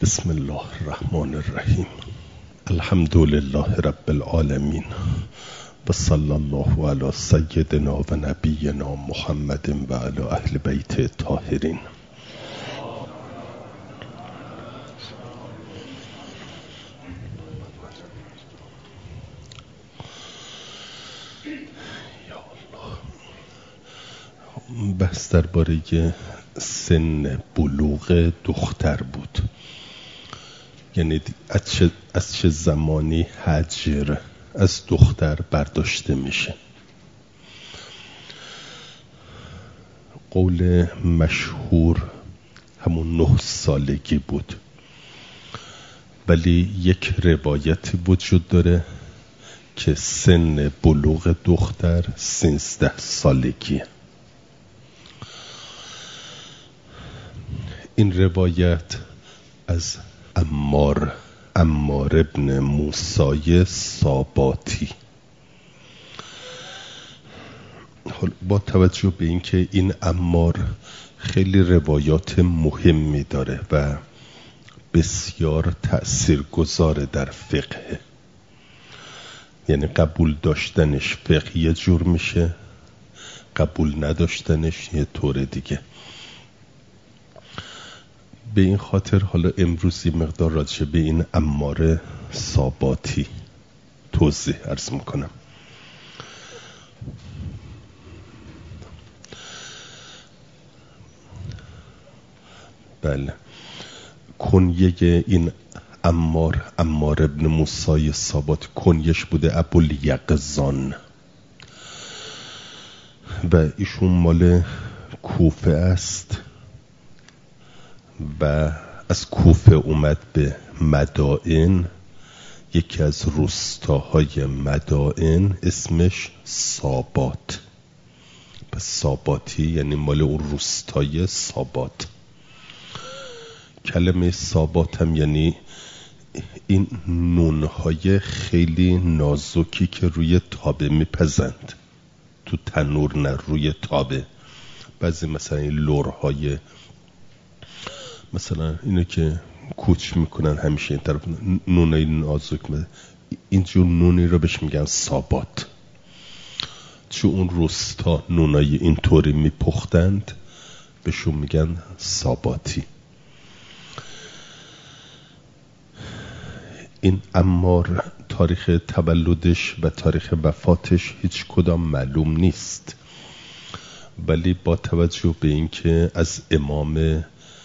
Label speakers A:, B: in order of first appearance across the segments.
A: بسم الله الرحمن الرحیم. الحمد لله رب العالمین و صلی الله علی سیدنا و نبینا محمد و علی اهل بیت الطاهرین. بحث درباره سن بلوغ دختر بود، یعنی از چه زمانی حجر از دختر برداشته میشه. قول مشهور همون 9 سالگی بود، ولی یک روایتی وجود داره که سن بلوغ دختر 13 سالگیه. این روایت از عمار ابن موسی ساباتی. با توجه به اینکه این عمار خیلی روایات مهمی داره و بسیار تأثیرگذاره در فقه، یعنی قبول داشتنش فقه یه جور میشه، قبول نداشتنش یه طور دیگه. به این خاطر حالا امروز یه مقدار راجع به این عمار ساباتی توضیح عرض میکنم. بله، کنیه این عمار ابن موسی ساباتی کنیش بوده ابوالیقظان و ایشون مال کوفه است و از کوفه اومد به مدائن. یکی از روستاهای مدائن اسمش سابات، پس ساباتی یعنی مال اون روستای سابات. کلمه سابات هم یعنی این نونهای خیلی نازکی که روی تابه میپزند، تو تنور نه، روی تابه. بعضی مثلا این لورهای مثلا اینو که کوچ میکنن همیشه این طرف نونای نازک، اینجور نونی رو بهش میگن سابات، چون اون روستا نونای اینطوری میپختند بهشون میگن ساباتی. این عمار تاریخ تولدش و تاریخ وفاتش هیچ کدام معلوم نیست، ولی با توجه به اینکه از امام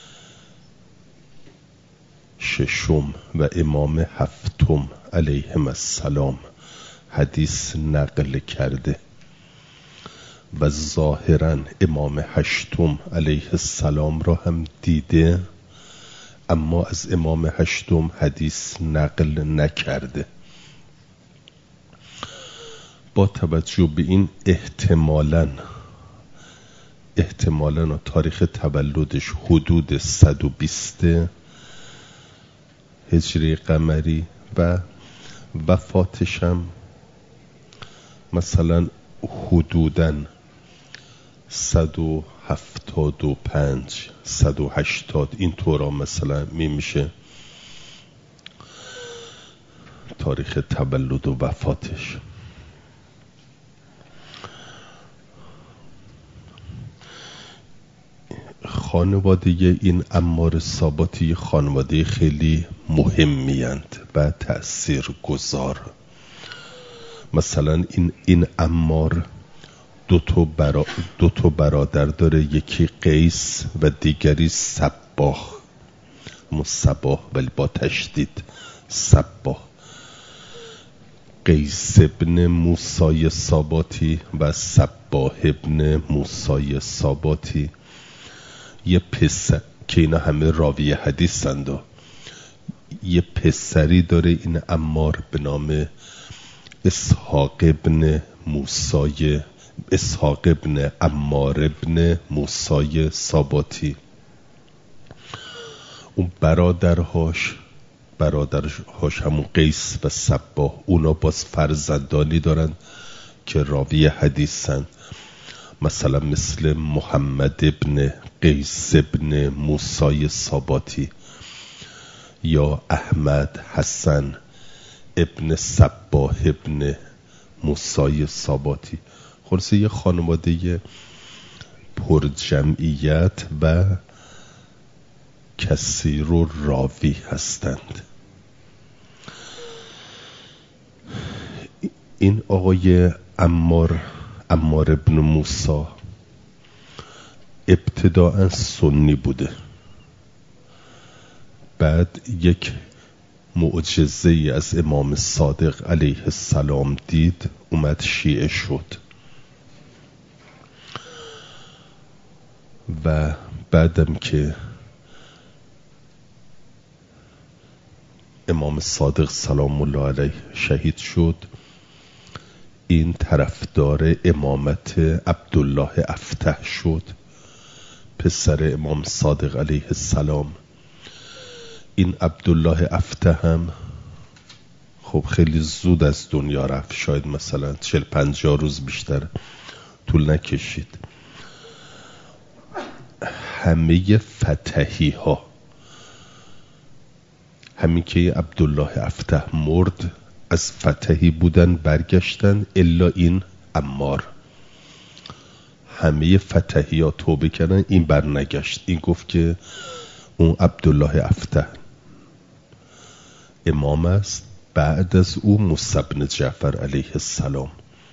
A: ششم و امام هفتم علیهم السلام حدیث نقل کرده و ظاهرا امام هشتم علیه السلام را هم دیده، اما از امام هشتم حدیث نقل نکرده. با توجه به این احتمالاً تاریخ تولدش حدود 120 هجری قمری و وفاتش هم مثلا حدوداً 175 180 این طورا مثلا میشه تاریخ تولد و وفاتش. خانواده این عمار ساباتی خانواده خیلی مهمی‌اند و تأثیرگذار. مثلا این عمار دو تا برادر داره، یکی قیس و دیگری صباح، مصباح ولی با تشدید صباح. قیس ابن موسی ساباتی و صباح ابن موسی ساباتی یه پسر که اینا همه راوی حدیثند و یه پسری داره این عمار به نام اسحاق ابن عمار ابن موسی ساباتی. اون برادرهاش همون قیس و صباح، اونا باز فرزندانی دارن که راوی حدیثن، مثلا مثل محمد ابن قیس ابن موسی ساباتی یا احمد حسن ابن صباح ابن موسی ساباتی. خلاصه یه خانواده پر جمعیت و کثیر و راوی هستند. این آقای عمار ابن موسی ابتداء سنی بوده، بعد یک معجزه ای از امام صادق علیه السلام دید، اومد شیعه شد و بعدم که امام صادق سلام الله علیه شهید شد، این طرفدار امامت عبدالله افتح شد، پسر امام صادق علیه السلام. این عبدالله افتح هم خب خیلی زود از دنیا رفت، شاید مثلا 40-50 روز بیشتر طول نکشید. همه فتحی ها، همین که عبدالله افتح مرد از فتحی بودن برگشتن، الا این عمار. همه فتحی ها توبه کردن، این برنگشت. این گفت که اون عبدالله افتح امام است، بعد از او موسی بن جعفر علیه السلام.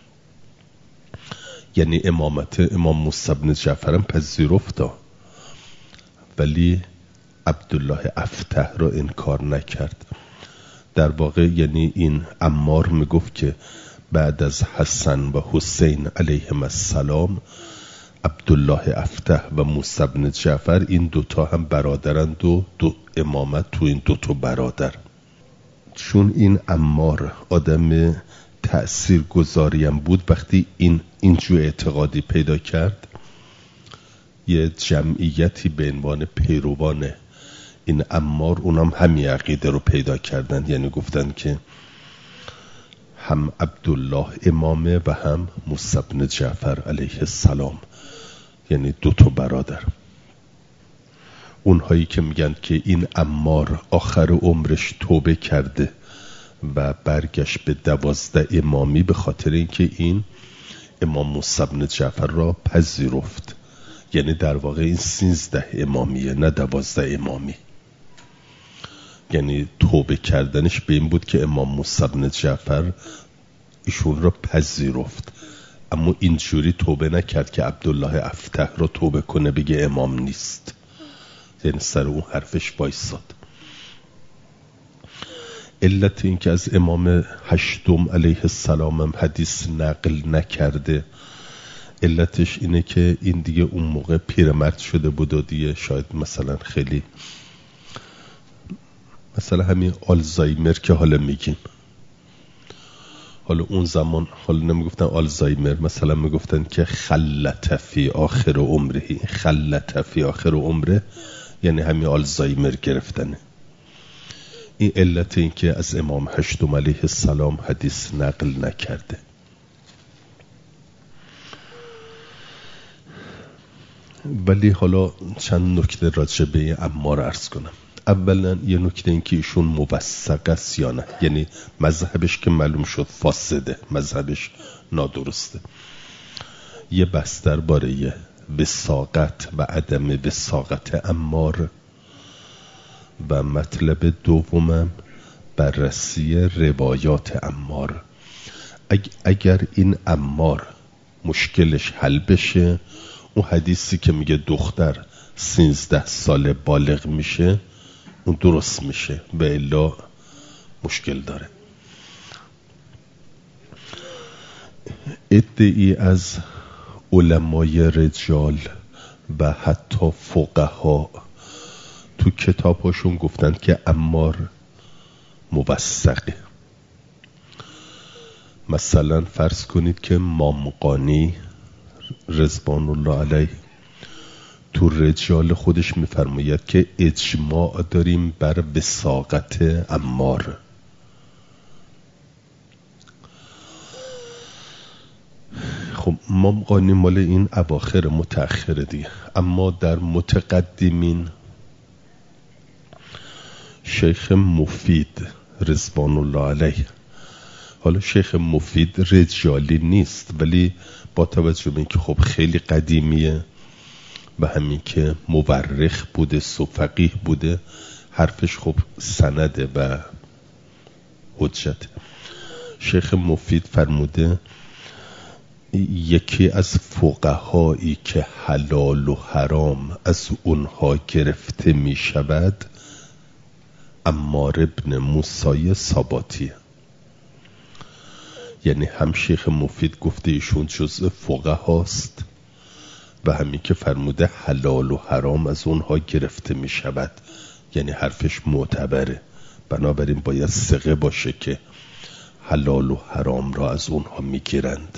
A: یعنی امامت امام موسی بن جعفر هم پذیرفت، ولی عبدالله افتح را انکار نکرد. در واقع یعنی این عمار میگفت که بعد از حسن و حسین علیهم السلام، عبدالله افتح و موسی بن جعفر این دوتا هم برادرند و دو امامت تو این دوتا برادر. چون این عمار آدم تأثیر گذاریم بود، وقتی اینجور اعتقادی پیدا کرد، یه جمعیتی به عنوان پیروان این عمار اونم همین عقیده رو پیدا کردن، یعنی گفتن که هم عبدالله امامه و هم موسی بن جعفر علیه السلام، یعنی دوتا برادر. اونهایی که میگن که این عمار آخر عمرش توبه کرده و برگشت به 12 امامی، به خاطر اینکه این امام موسی بن جعفر را پذیرفت. یعنی در واقع این 13 امامیه، نه 12 امامی. یعنی توبه کردنش به این بود که امام موسی بن جعفر ایشون را پذیرفت، اما اینجوری توبه نکرد که عبدالله افتح را توبه کنه بگه امام نیست. یعنی سر اون حرفش وایساد. علت این که از امام هشتم علیه السلام هم حدیث نقل نکرده، علتش اینه که این دیگه اون موقع پیرمرد شده بود و دیگه شاید مثلا خیلی، مثلا همین آلزایمر که حالا میگیم، حالا اون زمان حالا نمیگفتن آلزایمر، مثلا میگفتن که خلت فی آخر عمره. خلت فی آخر عمره یعنی همین آلزایمر گرفتنه. این علت این که از امام هشتم علیه السلام حدیث نقل نکرده. ولی حالا چند نکته راجع به این عمار عرض کنم. اولا یه نکته این که ایشون موثق است یا نه، یعنی مذهبش که معلوم شد فاسده، مذهبش نادرسته. یه بحث درباره وثاقت و عدم وثاقت عمار، و مطلب دومم بررسی روایات عمار. اگر این عمار مشکلش حل بشه، اون حدیثی که میگه دختر 13 ساله بالغ میشه اون درست میشه، و الا مشکل داره. ادعی از علمای رجال و حتی فقها تو کتاباشون گفتن که عمار موثقه. مثلا فرض کنید که مامقانی رضوان الله علیه تو رجال خودش میفرماید که اجماع داریم بر وثاقت عمار. خب مامقانی مال این اواخر متأخر دیگه، اما در متقدمین شیخ مفید رضوان الله علیه. حالا شیخ مفید رجالی نیست، ولی با توجه به اینکه خب خیلی قدیمیه و همین که مورخ بوده، فقیه بوده، حرفش خب سنده و حجت. شیخ مفید فرموده یکی از فقهایی که حلال و حرام از اونها گرفته می شود عمار ابن موسی ساباتیه. یعنی هم شیخ مفید گفته ایشون جزء فقهاست و همین که فرموده حلال و حرام از اونها گرفته می شود، یعنی حرفش معتبره. بنابراین باید ثقه باشه که حلال و حرام را از اونها می گیرند.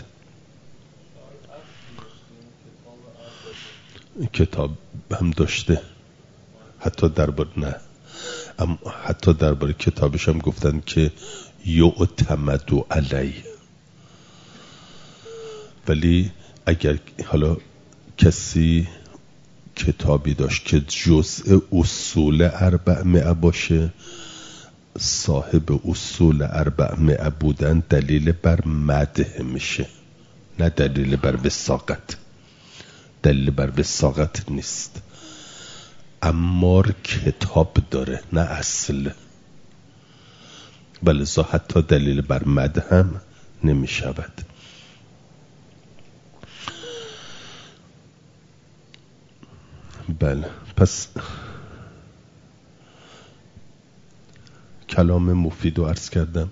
A: کتاب هم داشته، حتی درباره کتابش هم گفتن که یعتمد علی. ولی اگر حالا کسی کتابی داشت که جزء اصول 400 باشه، صاحب اصول 400 بودن دلیل بر مدح میشه، نه دلیل بر وثاقت. دلیل بر وثاقت نیست. عمار کتاب داره نه اصل، ولذا حتی دلیل بر مدح هم نمی شود. بله، پس کلام مفید رو عرض کردم.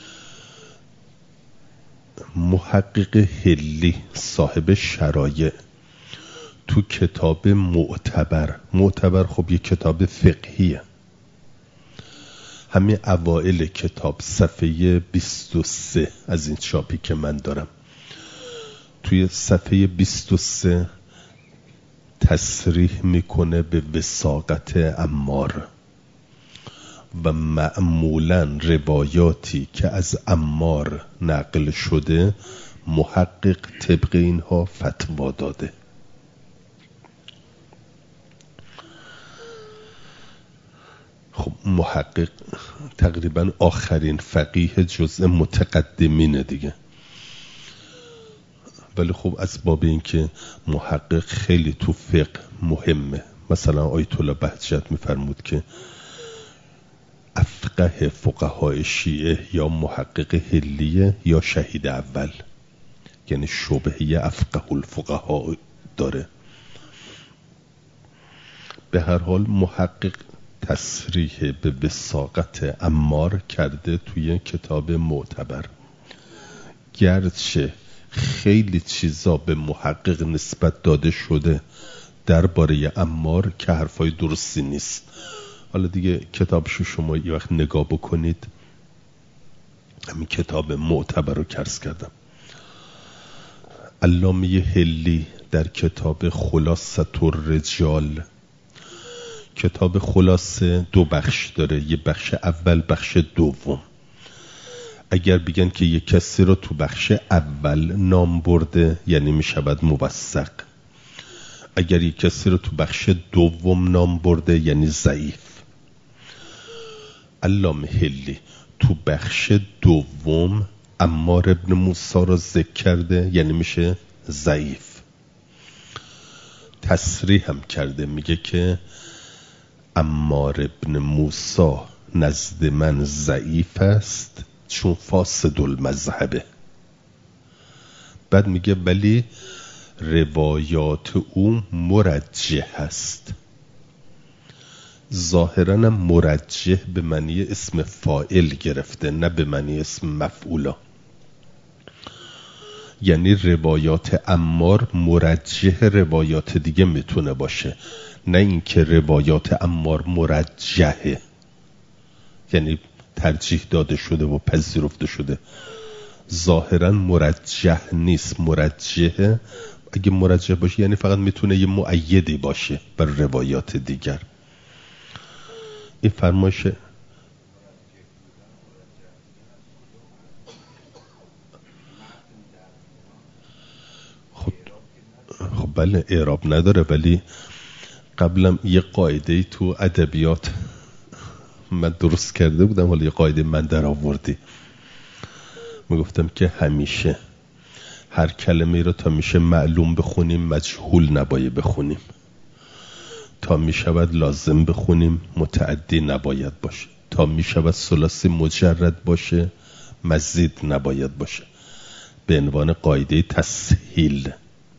A: محقق حلی صاحب شرایع تو کتاب معتبر خب یه کتاب فقهیه، همین اوائل کتاب صفحه 23 از این چاپی که من دارم، توی صفحه 23 تصریح میکنه به وثاقت عمار و معمولاً روایاتی که از عمار نقل شده محقق طبق اینها فتوا داده. خب محقق تقریبا آخرین فقیه جزء متقدمینه دیگه، ولی خب اسباب این که محقق خیلی تو فقه مهمه. مثلا آیت الله بهجت میفرمود که افقه فقهای شیعه یا محقق حلیه یا شهید اول، یعنی شبهه افقه الفقها داره. به هر حال محقق تصریح به وثاقت عمار کرده توی کتاب معتبر، گرچه خیلی چیزا به محقق نسبت داده شده درباره عمار که حرفای درستی نیست. حالا دیگه کتابشو شما یه وقت نگاه بکنید. همین کتاب معتبر رو عرض کردم. علامه حلی در کتاب خلاصه الرجال، کتاب خلاصه 2 بخش داره، یه بخش اول، بخش دوم. اگر بگن که یک کسی رو تو بخش اول نام برده یعنی می شود موثق، اگر یک کسی رو تو بخش دوم نام برده یعنی ضعیف. علامه حلی تو بخش دوم عمار ابن موسی رو ذکر کرده یعنی میشه ضعیف. تصریح هم کرده، میگه که عمار ابن موسی نزد من ضعیف است چون فاسد المذهبه. بعد میگه ولی روایات او مرجح است. ظاهراً مرجح به معنی اسم فاعل گرفته، نه به معنی اسم مفعولا. یعنی روایات عمار مرجح روایات دیگه میتونه باشه، نه اینکه روایات عمار مرجحه یعنی ترجیح داده شده و پذیرفته شده. ظاهراً مرجح نیست، مرجحه. اگه مرجح باشه یعنی فقط میتونه یه مؤیدی باشه بر روایات دیگر. این فرمایش خب بله اعراب نداره، ولی قبلا یه قاعده تو ادبیات من درست کرده بودم، حالا یه قاعده من در آوردی. میگفتم که همیشه هر کلمه رو تا میشه معلوم بخونیم مجهول نباید بخونیم، تا میشود لازم بخونیم متعدی نباید باشه، تا میشود ثلاثی مجرد باشه مزید نباید باشه، به عنوان قاعده تسهیل.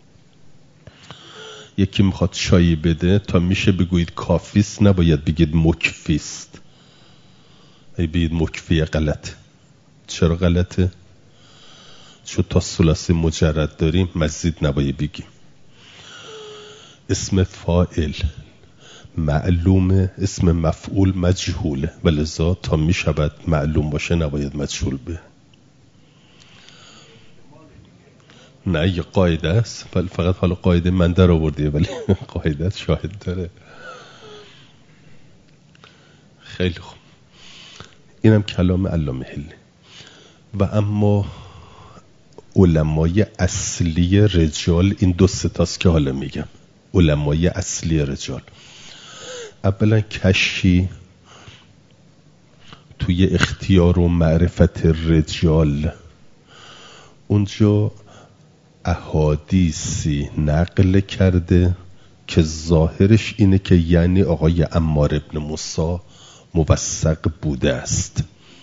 A: یکی میخواد چایی بده، تا میشه بگویید کافیست نباید بگید مکفیست. ای بگید مکفی غلط. چرا غلطه؟ چون تا ثلاثی مجرد داریم مزید نباید بگیم. اسم فاعل معلومه، اسم مفعول مجهوله، ولذا تا میشود معلوم باشه نباید مجهول به. نه یه قاعده است، فقط حالا قاعده من در آوردیه ولی قاعده شاهد داره. خیلی خوب، اینم کلام علامه حلی. و اما علمای اصلی رجال این دو ستاست که حالا میگم. علمای اصلی رجال، اولا کشی توی اختیار و معرفت رجال، اونجا احادیثی نقل کرده که ظاهرش اینه که یعنی آقای عمار ابن موسی موثق بوده است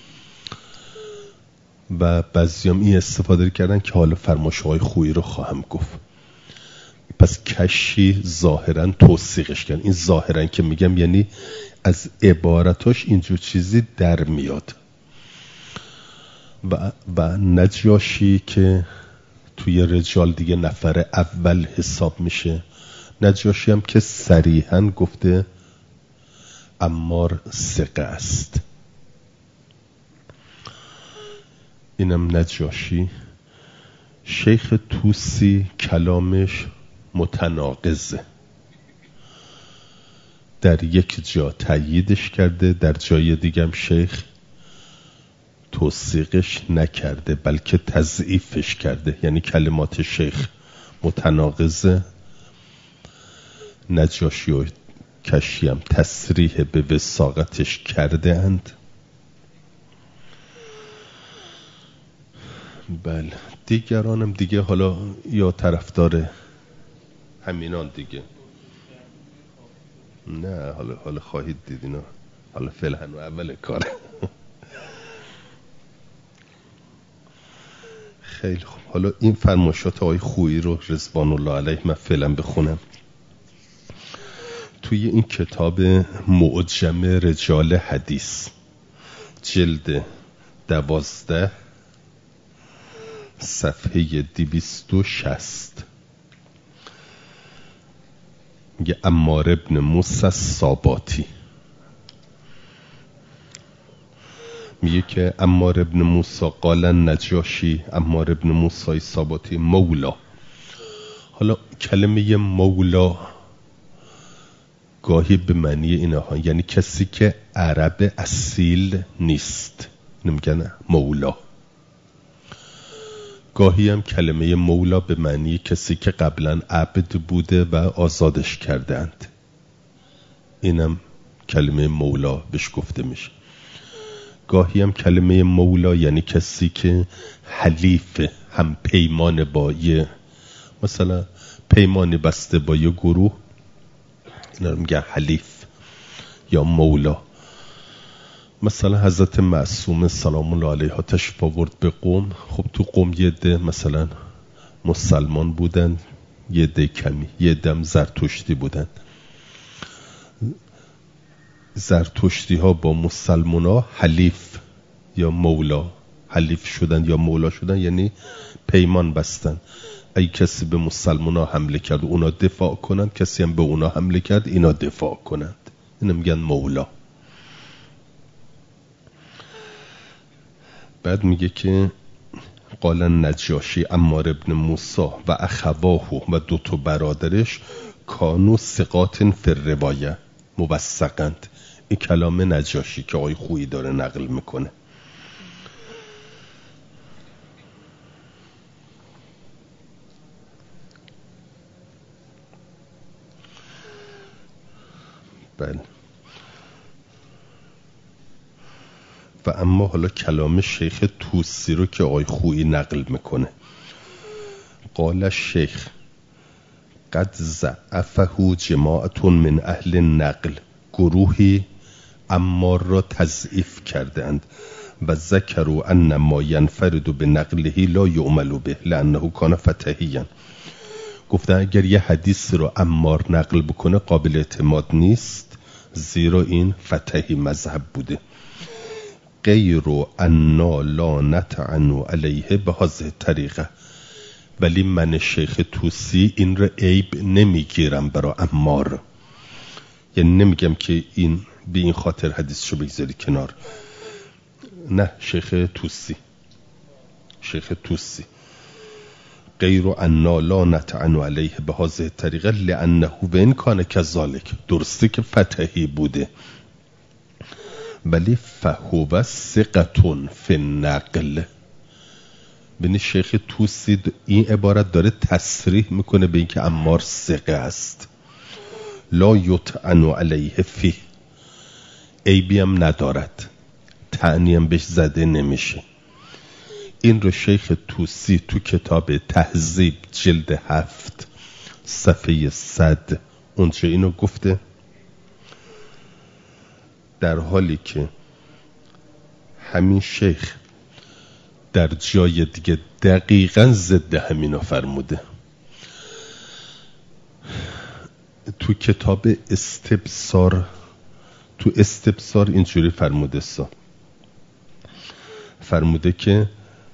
A: و بعضیام این استفاده کردن که حالا فرمایش‌های خویی رو خواهم گفت. پس کشی ظاهرا توثیقش کردن. این ظاهرا که میگم یعنی از عبارتاش اینجور چیزی در میاد. و نجاشی که توی رجال دیگه نفر اول حساب میشه. نجاشی هم که صریحاً گفته عمار ثقه است. اینم نجاشی. شیخ طوسی کلامش متناقضه، در یک جا تأییدش کرده، در جای دیگه هم شیخ توثیقش نکرده بلکه تضعیفش کرده، یعنی کلمات شیخ متناقضه. نجاشی و کشی هم تصریح به وثاقتش کرده اند. بله، دیگرانم دیگه حالا یا طرفدار همینان دیگه، نه حالا خواهید دید اینا، حالا فعلا اول کاره. خیلی خوب، حالا این فرمایشات آقای خویی رو رضوان الله علیه من فعلا بخونم. توی این کتاب معجم رجال حدیث جلد 12 صفحه 260 میگه عمار ابن موسی الصاباتی میگه که عمار ابن موسی قال نجاشی عمار ابن موسی الصاباتی مولا. حالا کلمه مولا گاهی به معنی اینها، یعنی کسی که عرب اصیل نیست نمیگن مولا. گاهی هم کلمه مولا به معنی کسی که قبلا عبد بوده و آزادش کردند، اینم کلمه مولا بهش گفته میشه. گاهی هم کلمه مولا یعنی کسی که حلیف، هم پیمان با یه، مثلا پیمانی بسته با یه گروه، اینا رو میگن حلیف یا مولا. مثلا حضرت معصومه سلام الله علیها تشریف آورد به قم. خب تو قم یه ده مثلا مسلمان بودن، یه ده کمی، یه دم زرتشتی بودن. زرتشتی ها با مسلمان ها حلیف یا مولا، حلیف شدن یا مولا شدن، یعنی پیمان بستن. ای کسی به مسلمان ها حمله کرد اونا دفاع کنند، کسی هم به اونا حمله کرد اینا دفاع کنند، اینو میگن مولا. بعد میگه که قال نجاشی عمار ابن موسی و اخواه و دو تا برادرش کانو ثقات فی الروایه موثقند. این کلام نجاشی که آقای خویی داره نقل میکنه. بله، و اما حالا کلام شیخ توسی رو که آقای خویی نقل میکنه. قال شیخ قد ضعفه جماعة من اهل نقل، گروهی عمار را تضعیف کردند و ذکروا ان ما ینفرد بنقله لا یعمل به لانه کان فتحیا. گفتن اگر یه حدیث رو عمار نقل بکنه قابل اعتماد نیست، زیرا این فتحی مذهب بوده. غیر انا لا نطعن علیه به هذه طریقه، ولی من شیخ توسی این رو عیب نمیگیرم برای عمار، یعنی نمیگم که این به این خاطر حدیثشو بگذاری کنار. نه، شیخ توسی غیر انا لا نطعن علیه به هذه طریقه لانه و ان کان کذالک، درسته که فتحی بوده ولی فهو ثقة فی النقل. ببین شیخ توسی این عبارت داره تصریح میکنه به اینکه عمار ثقه است. لا یطعن علیه فیه، عیبی هم ندارد، طعنی هم بهش زده نمیشه. این رو شیخ توسی تو کتاب تهذیب جلد 7 صفحه 100 اونجا اینو گفته، در حالی که همین شیخ در جای دیگه دقیقاً ضد همینا فرموده. تو کتاب استبصار اینجوری فرموده که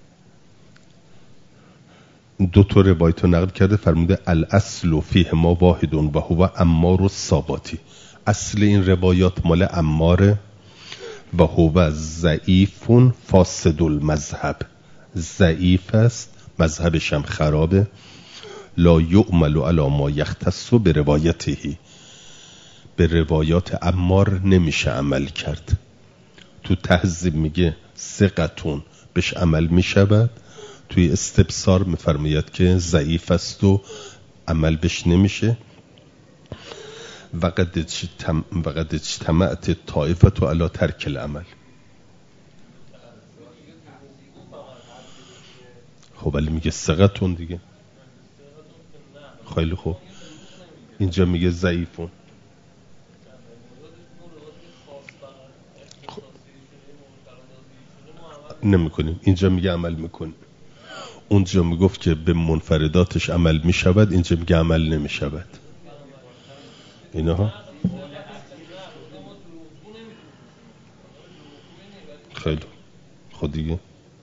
A: دو تا روایت رو نقل کرده، فرموده الاصل فیه ما واحد و هو عمار الصاباتی. اصل این روایات مال عماره و هو ضعیف فاسد المذهب، ضعیف است، مذهبش هم خرابه. لا یعمل علی ما یختص به روایته، به روایات عمار نمیشه عمل کرد. تو تهذیب میگه ثقتون بهش عمل میشود، توی استبصار میفرماید که ضعیف است و عمل بهش نمیشه. وقد اجتمعت طائفة علی ترک العمل. خب ولی میگه ثقتون دیگه. خیلی خوب، اینجا میگه ضعیفون. نمیکنیم، اینجا میگه عمل میکنیم. اونجا میگفت که به منفرداتش عمل میشود، اینجا میگه عمل نمیشود. اینها خیلی خود دیگه.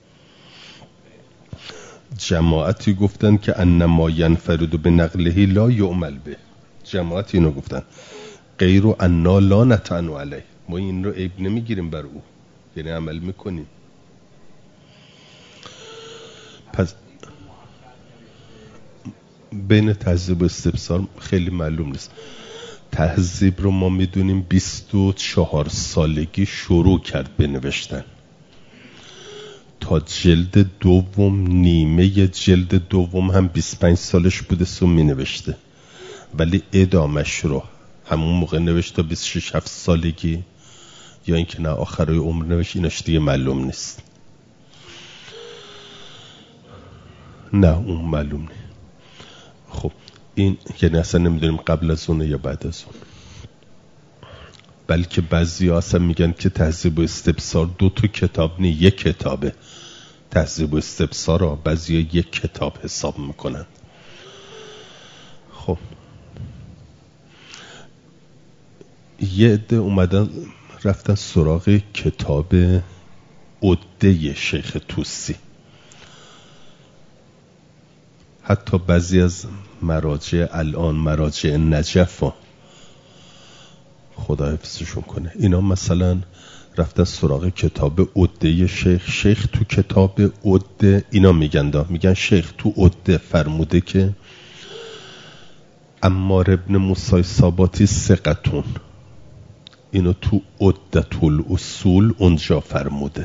A: جماعتی گفتن که انما ینفرد به نقله لا یعمل به، جماعتی اینو گفتن غیر انا لا نطعن علیه، ما این رو عیب نمیگیریم بر او، یعنی عمل میکنیم. پس بین تهذیب و استبصار خیلی معلوم نیست. تهذیب رو ما میدونیم 24 سالگی شروع کرد به نوشتن، تا جلد دوم، نیمه جلد دوم هم 25 سالش بوده سو می نوشته، ولی ادامش رو همون موقع نوشت تا 26-7 سالگی یا اینکه نه آخرای عمر نوشت، ایناش دیگه معلوم نیست. نه اون معلوم نیست. خب این یعنی اصلا نمیدونیم قبل از اونه یا بعد از اون. بلکه بعضی ها اصلا میگن که تهذیب و استبصار 2 کتاب نه، 1 کتابه. تهذیب و استبصار ها بعضی ها 1 کتاب حساب میکنن. خب یه عده اومدن رفتن سراغ کتاب عده شیخ توسی. حتی بعضی از مراجع الان، مراجع نجف ها، خدا حفظشون کنه، اینا مثلا رفتن سراغ کتاب عده شیخ تو کتاب عده اینا میگن شیخ تو عده فرموده که عمار ابن موسی صاباتی ثقتون، اینو تو عدة الاصول اونجا فرموده.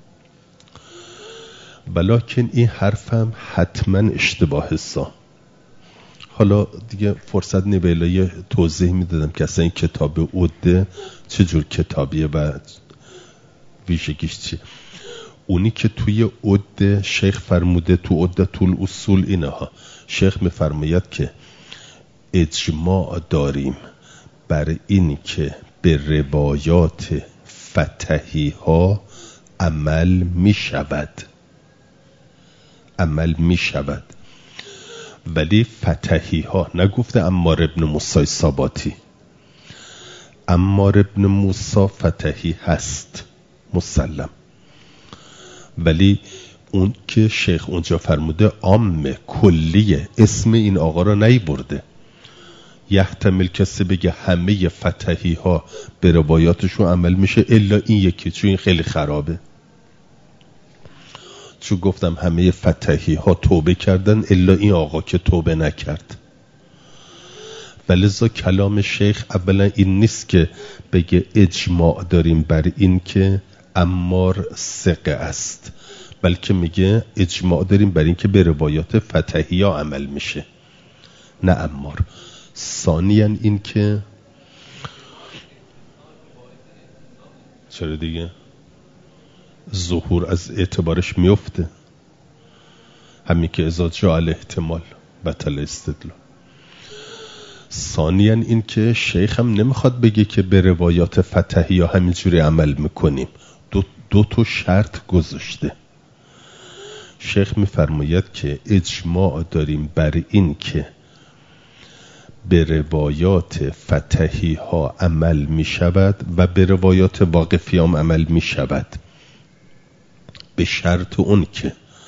A: بلکن این حرفم حتما اشتباه حسا. حالا دیگه فرصت نیبیلا یه توضیح میدادم که اصلا این کتاب عده چه جور کتابیه و ویژگیش چیه؟ اونی که توی عد شیخ فرموده تو عدة الاصول اینه ها. شیخ میفرماید که اجماع داریم بر این که به روایات فتحی ها عمل می شود ولی فتحی ها نگفته عمار ابن موسی صاباتی. عمار ابن موسی فتحی هست مسلم، ولی اون که شیخ اونجا فرموده عام کلیه، اسم این آقا را نیبرده. یحتمل کسی بگه همه فتحی ها به روایاتشون عمل میشه الا این یکی، چون این خیلی خرابه. چون گفتم همه فتحی ها توبه کردن الا این آقا که توبه نکرد. ولذا کلام شیخ اولا این نیست که بگه اجماع داریم بر این که عمار ثقه است، بلکه میگه اجماع داریم بر این که به روایات فتحی ها عمل میشه، نه عمار. ثانیاً این که چرا دیگه ظهور از اعتبارش میفته، همین که اذا جاء الاحتمال بطل استدلال. ثانیاً این که شیخ هم نمیخواد بگه که به روایات فتحی ها همینجوری عمل میکنیم، دو تا شرط گذاشته. شیخ میفرماید که اجماع داریم بر این که به روایات فتحی ها عمل می شود و به روایات واقفی هم عمل می شود، به شرط اون که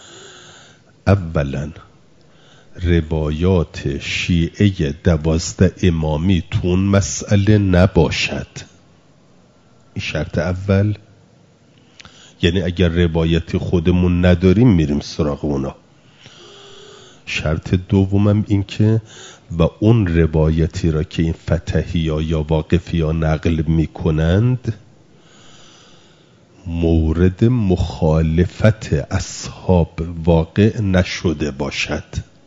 A: اولا روایات شیعه 12 امامی تو اون مسئله نباشد. این شرط اول، یعنی اگر روایت خودمون نداریم میریم سراغ اونا. شرط دومم این که و اون روایتی را که این فتحی ها یا واقفی ها نقل می کنند مورد مخالفت اصحاب واقع نشده باشد.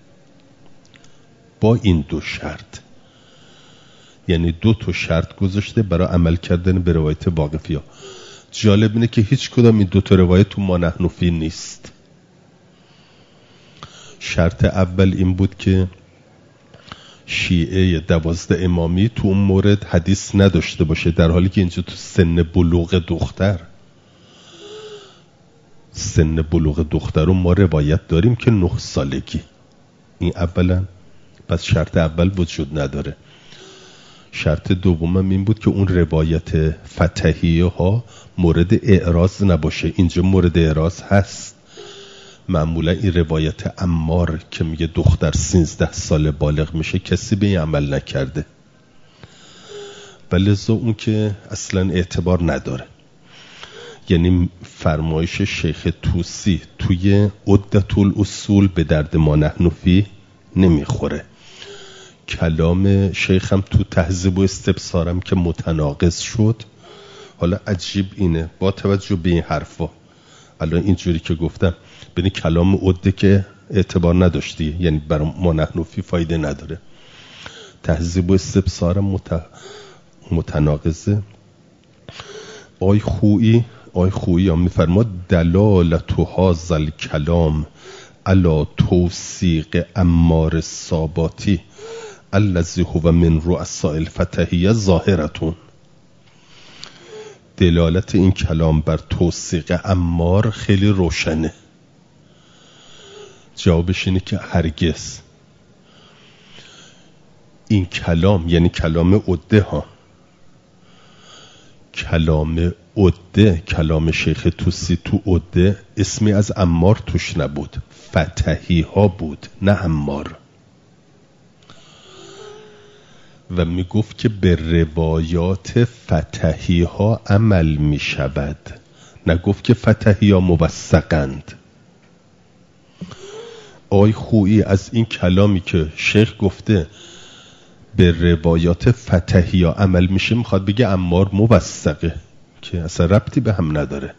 A: با این دو شرط، یعنی دو تا شرط گذاشته برای عمل کردن به روایت واقفی ها. جالب اینه که هیچ کدام این دو تا روایت تو ما نحن فی نیست. شرط اول این بود که شیعه 12 امامی تو اون مورد حدیث نداشته باشه، در حالی که اینجا تو سن بلوغ دختر رو ما روایت داریم که 9 سالگی. این اولا، پس شرط اول وجود نداره. شرط دومم این بود که اون روایت فتحیه ها مورد اعراض نباشه. اینجا مورد اعراض هست. معمولا این روایت عمار که میگه دختر 13 سال بالغ میشه کسی به این عمل نکرده، ولذا اون که اصلا اعتبار نداره. یعنی فرمایش شیخ طوسی توی عدة الاصول به درد ما نحن فی نمیخوره. کلام شیخ هم تو تهذیب و استبصارم که متناقض شد. حالا عجیب اینه با توجه به این حرفا، الان اینجوری که گفتم ببین کلام عده که اعتبار نداشتی، یعنی برای ما نحن فی فایده نداره. تهذیب و استبصارم متناقضه. آی خویی هم میفرماد دلالت هذا الکلام علی توثیق عمار الصاباتی الذی هو من رؤساء الفتحیه ظاهرتون. دلالت این کلام بر توثیق عمار خیلی روشنه. جوابش اینه که هرگز. این کلام یعنی کلام عده ها، کلام شیخ طوسی تو عده اسمی از عمار توش نبود، فتحی ها بود نه عمار. و می گفت که به روایات فتحی ها عمل می شود، نگفت که فتحی ها موثقند. آی خویی از این کلامی که شیخ گفته به روایات فتحی ها عمل میشه میخواد بگه عمار موثقه، که اصلا ربطی به هم نداره.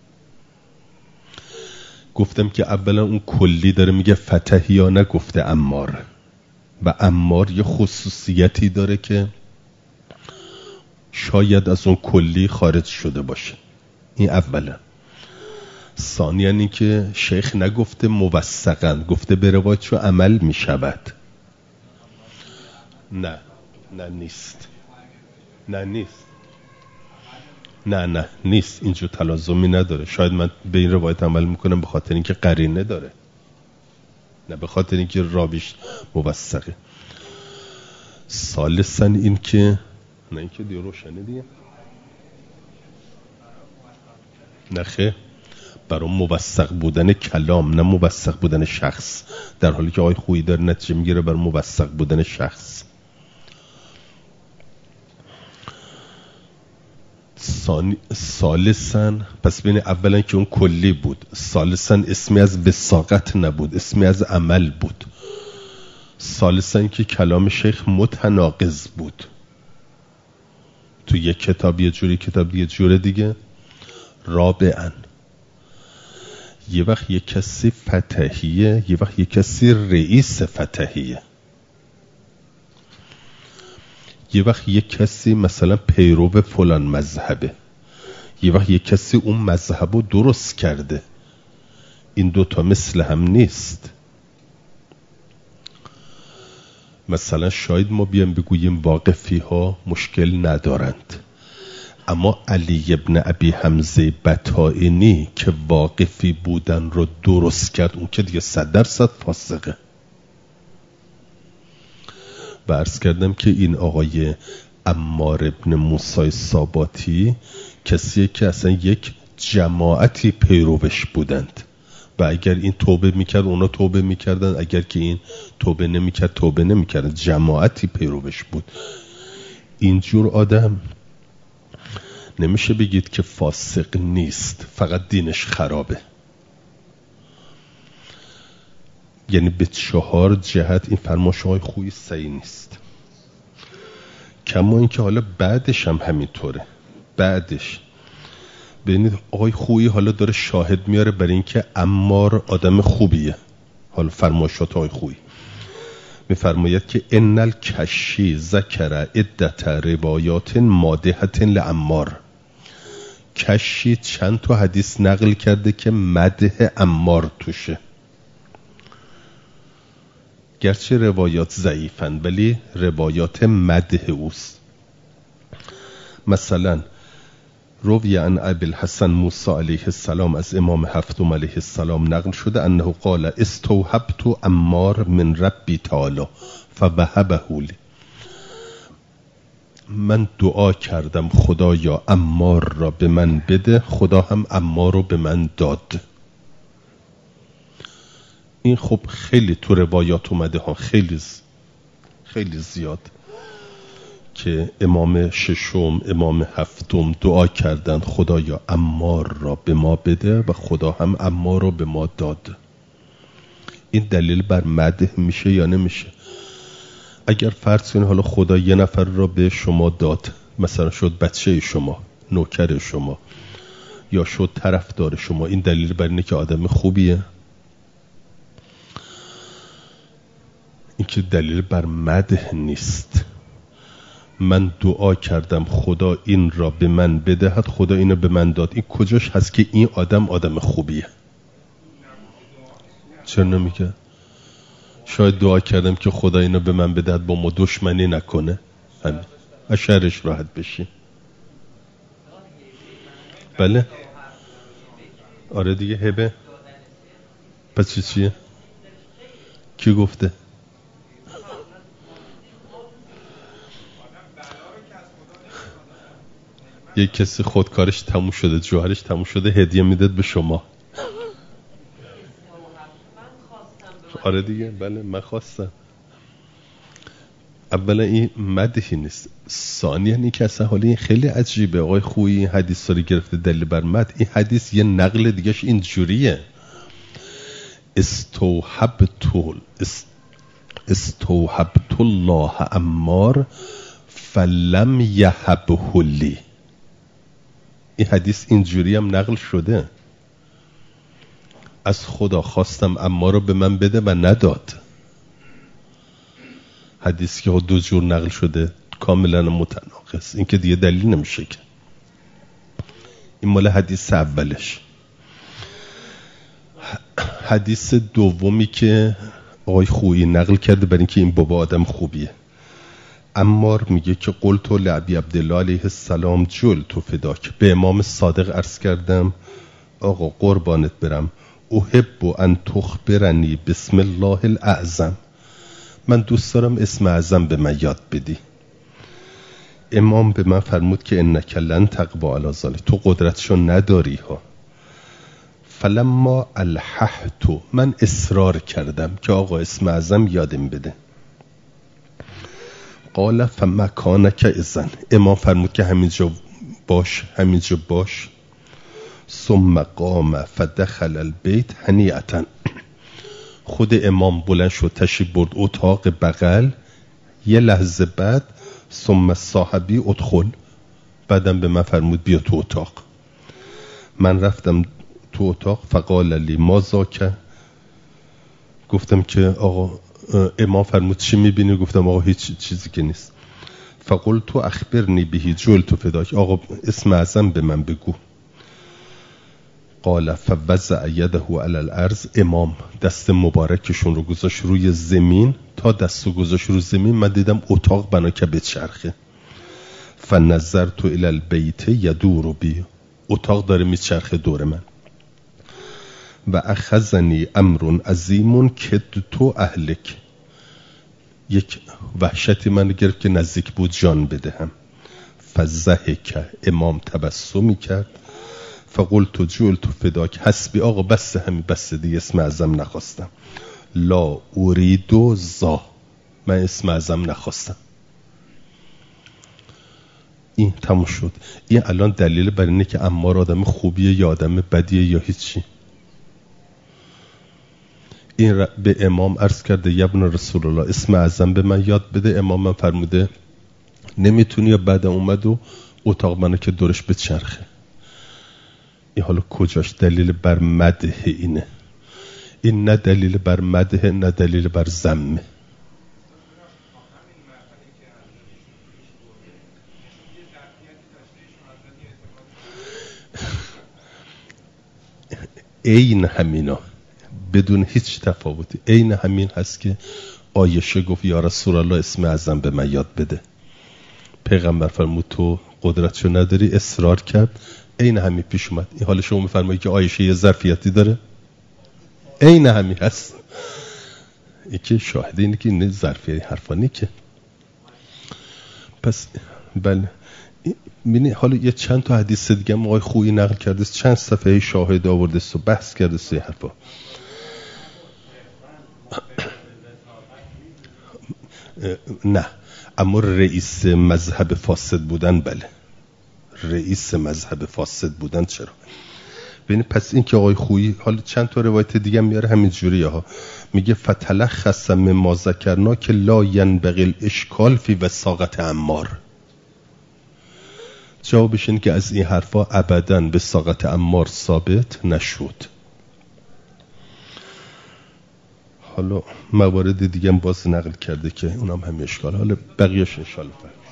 A: گفتم که اولا اون کلی داره میگه فتحی ها، نگفته عمار. و عمار یه خصوصیتی داره که شاید از اون کلی خارج شده باشه. این اولا. ثانیاً این که شیخ نگفته موثقاً، گفته به روایت چو عمل می شود. نه نیست. نه نیست. اینجور تلازمی نداره. شاید من به این روایت عمل میکنم به خاطر اینکه قرینه داره، نه به خاطر اینکه راویش موثقه. ثالثاً این که نه، این که دیگه روشنه دیگه. نخه برای موثق بودن کلام، نه موثق بودن شخص، در حالی که آقای خویی داره نتیجه میگیره برای موثق بودن شخص. ثالثاً پس بین اولا که اون کلی بود، ثالثاً اسمی از وثاقت نبود، اسمی از عمل بود. ثالثاً که کلام شیخ متناقض بود، تو یک کتاب یه جوری، کتاب یه جور دیگه. رابعاً یه وقت یه کسی فتحیه، یه وقت یه کسی رئیس فتحیه، یه وقت یه کسی مثلا پیرو فلان مذهبه، یه وقت یه کسی اون مذهبو درست کرده. این دوتا مثل هم نیست. مثلا شاید ما بیان بگوییم واقفی ها مشکل ندارند، اما علی ابن ابی حمزه بطائنی که واقفی بودن رو درست کرد، اون که دیگه 100% فاسقه. و عرض کردم که این آقای عمار ابن موسی ساباتی کسیه که اصلا یک جماعتی پیروش بودند و اگر این توبه میکرد اونا توبه میکردن، اگر که این توبه نمیکرد توبه نمیکردن. جماعتی پیروش بود. اینجور آدم نمیشه بگید که فاسق نیست، فقط دینش خرابه. یعنی به 4 جهت این فرمایش‌های خویی صحیح نیست. کما این که حالا بعدش هم همینطوره. بعدش ببینید آقای خویی حالا داره شاهد میاره برای اینکه عمار آدم خوبیه. حالا فرمایشات آقای خویی میفرماید که ان الکشی ذکر عدت روایات مادحة لعمار. کشی چند تا حدیث نقل کرده که مدح عمار توشه، گرچه روایات ضعیفن ولی روایات مدح اوست. مثلا روی عن ابی الحسن موسی علیه السلام، از امام هفتم علیه السلام نقل شده انه قال استوهبت عمار من ربی تعالی فوهبه لی. من دعا کردم خدایا عمار را به من بده، خدا هم عمار رو به من داد. این خب خیلی تو روایات اومده ها، خیلی زیاد که امام ششم، امام هفتم دعا کردن خدایا عمار را به ما بده و خدا هم عمار را به ما داد. این دلیل بر مدح میشه یا نمیشه؟ اگر فرض کنید حالا خدا یه نفر را به شما داد، مثلا شد بچه شما، نوکر شما، یا شد طرفدار شما، این دلیل بر اینه که آدم خوبیه؟ این که دلیل بر مدح نیست. من دعا کردم خدا این را به من بدهد، خدا اینو به من داد. این کجاش هست که این آدم خوبیه؟ چرا نمیگه؟ شاید دعا کردم که خدا اینو به من بدهد با ما دشمنی نکنه، همین اشرش راحت بشی. بله آره دیگه هبه. پس چیه؟ کی گفته؟ یک کسی خودکارش تموم شده، جوهرش تموم شده، هدیه میداد به شما. آره دیگه بله من خواستم. اولا این مدحی نیست، ثانیا این که اصلا حالا این خیلی عجیبه. آقای خویی این حدیث رو گرفته دلیل بر مدح. این حدیث یه نقل دیگهش این جوریه: استوهبت الله عمار فلم یهبه لی. این حدیث اینجوری هم نقل شده، از خدا خواستم عمار رو به من بده و نداد. حدیث که دو جور نقل شده کاملا متناقض، این که دیگه دلیل نمیشه که. این مال حدیث اولش. حدیث دومی که آقای خویی نقل کرده برای اینکه این بابا آدم خوبیه. عمار میگه که قلت لعبی عبدالله علیه السلام جلت فداک، به امام صادق عرض کردم آقا قربانت برم، احب ان تخبرنی بسم الله الاعظم، من دوست دارم اسم اعظم به من یاد بدی. امام به من فرمود که انک لن تقوی علی ذلک، تو قدرتشو نداری ها. فلما الححت، من اصرار کردم که آقا اسم اعظم یادم بده. قال فمکانک اذن، امام فرمود که همینجا باش، همینجا باش. ثم قام فدخل البیت هنیئتا، خود امام بلند شد تشریف برد اتاق بغل. یه لحظه بعد ثم صاحبی ادخل، بعدم به من فرمود بیا تو اتاق. من رفتم تو اتاق. فقال لی ما ذاک، گفتم که آقا، امام فرمود چی میبینی؟ گفتم آقا هیچ چیزی که نیست. فقلت تو اخبرنی بهی جلت فداک، آقا اسم اعظم به من بگو. قال فوضع یده علی الارض، امام دست مبارکشون رو گذاشت روی زمین. تا دستو گذاشت رو زمین من دیدم اتاق بنا که به چرخه. فنظرت الی البیت یدور بی، اتاق داره میچرخه دور من. و اخذنی امر عظیم کدت اهلک، یک وحشتی من گرفت که نزدیک بود جان بدهم. فضحک، امام تبسمی کرد. فقلت جلت فداک حسبی، آقا بس، همین بس دیگه، اسم اعظم نخواستم. لا اريد ذا، من اسم اعظم نخواستم. این تموم شد. این الان دلیل بر اینه که عمار آدم خوبیه یا آدم بدیه یا هیچی. این به امام عرض کرده یا ابن رسول الله اسم اعظم به من یاد بده. امام من فرموده نمیتونی، یا بعد اومد و اتاق منو که دورش به چرخه. این حالا کجاش دلیل بر مدح اینه؟ این نه دلیل بر مدح نه دلیل بر ذم. این همینا بدون هیچ تفاوتی این همین هست که عایشه گفت یا رسول الله اسم اعظم به من یاد بده. پیغمبر فرمود تو قدرتشو نداری، اصرار کرد، این همین پیش اومد. این حال شما میفرمایید که عایشه یه ظرفیتی داره، این همین هست. این که شاهد اینه که این ظرفیتی حرفانی که پس بله. ببینی حالا یه چند تا حدیث دیگه هم آقای خویی نقل کرده، چند صفحه شاهد آورده و بحث کرده سه حرفا. نه، اما رئیس مذهب فاسد بودن، بله رئیس مذهب فاسد بودن. چرا؟ ببین پس این که آقای خویی حالا چند تا روایت دیگه میاره همین جوریه ها. میگه فتلخص مما ذکرنا که لا ینبغی الاشکال فی وثاقت عمار. جوابش این که از این حرفا ابداً به وثاقت عمار ثابت نشد. حالا موارد دیگه هم باز نقل کرده که اونم همین اشکال. حالا بقیه‌اش انشالله فرق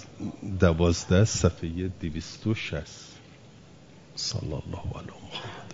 A: 12 صفحه 260. صلی الله علیه و محمد.